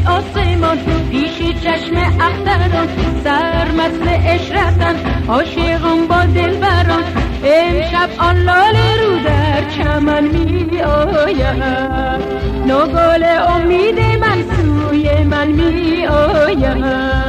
ای آسمان پیش چشم اختران، سرمست عشرتن عاشقان با دلبران. امشب آن لاله رو در چمن می آید، نوگل امید من سوی من می آید.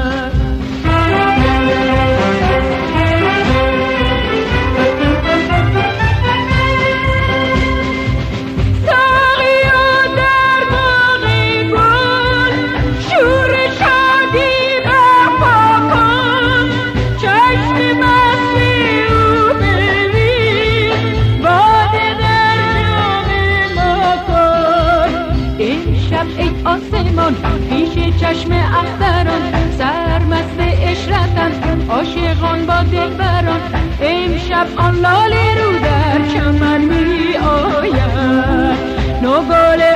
ای آسمان پیش چشم اختران، سرمست عشرتن عاشقان با دلبران. امشب آن لاله رو در چمن می آید، نوگل